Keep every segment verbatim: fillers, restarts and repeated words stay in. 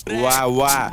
Ва-ва.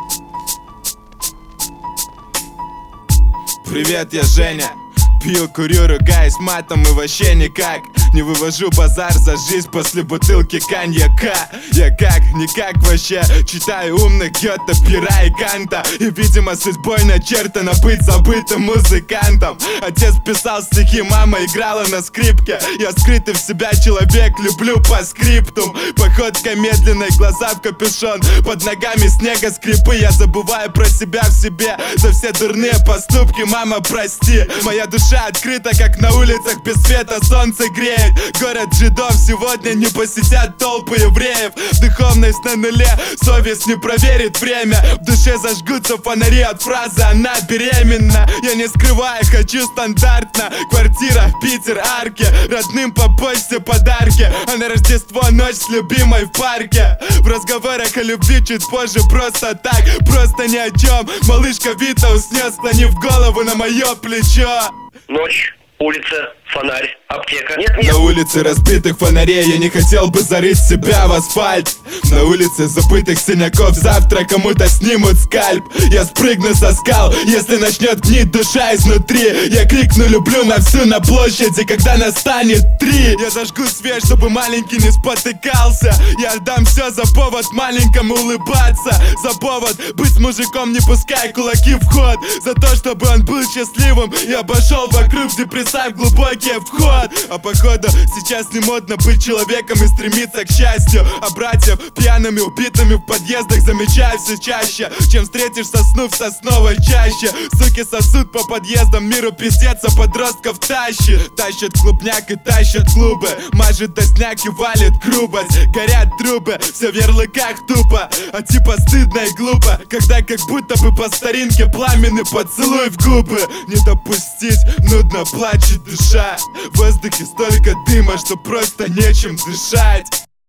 Привет, я Женя. Пью, курю, ругаюсь матом и вообще никак не вывожу базар за жизнь после бутылки коньяка. Я как, никак вообще читаю умных Гёте, Пира и Канта. И, видимо, судьбой начертано быть забытым музыкантом. Отец писал стихи, мама играла на скрипке. Я скрытый в себя человек, люблю по скриптум. Походка медленной, глаза в капюшон. Под ногами снега скрипы. Я забываю про себя в себе, за все дурные поступки. Мама, прости, моя душа открыта, как на улицах без света солнце греет. Город жидов сегодня не посетят толпы евреев. Духовность на нуле, совесть не проверит время. В душе зажгутся фонари от фразы «она беременна». Я не скрываю, хочу стандартно. Квартира, Питер, Арки. Родным по почте подарки. А на Рождество ночь с любимой в парке. В разговорах о любви чуть позже просто так, просто ни о чем. Малышка Вита уснет, склонив голову на мое плечо. Ночь, улица, фонарь, аптека. Нет, нет. На улице разбитых фонарей я не хотел бы зарыть себя в асфальт. На улице забытых синяков завтра кому-то снимут скальп. Я спрыгну со скал, если начнет гнить душа изнутри. Я крикну «люблю» на всю на площади, когда настанет три. Я зажгу свет, чтобы маленький не спотыкался. Я отдам все за повод маленькому улыбаться. За повод быть мужиком, не пускай кулаки в ход. За то, чтобы он был счастливым и обошел вокруг депрессия в глубокий вход. А походу сейчас не модно быть человеком и стремиться к счастью. А братьев пьяными, убитыми в подъездах замечаю все чаще. Чем встретишь сосну в сосновой чаще. Суки сосут по подъездам, миру пиздец, а подростков тащит. Тащат клубняк и тащат клубы. Мажет дозняк и валит грубость. Горят трубы, все в ярлыках тупо. А типа стыдно и глупо, когда как будто бы по старинке пламенный поцелуй в губы. Не допустить, нудно плачет душа. В воздухе столько дыма, что просто нечем дышать.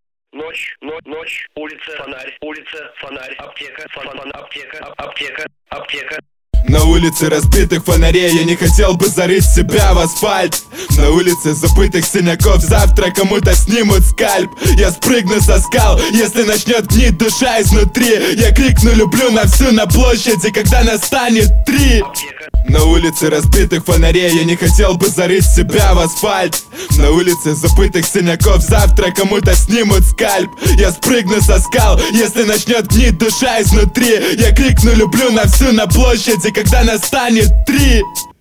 Ночь, ночь, ночь, улица, фонарь, улица, фонарь, аптека, фон, фон, аптека, аптека, аптека. На улице разбитых фонарей я не хотел бы зарыть себя в асфальт. На улице забытых синяков завтра кому-то снимут скальп. Я спрыгну со скал, если начнет гнить душа изнутри. Я крикну «люблю» на всю на площади, когда настанет три. Аптека. На улице разбитых фонарей я не хотел бы зарыть себя в асфальт. На улице забытых синяков завтра кому-то снимут скальп. Я спрыгну со скал, если начнет гнить душа изнутри. Я крикну «люблю» на всю на площади, когда настанет три.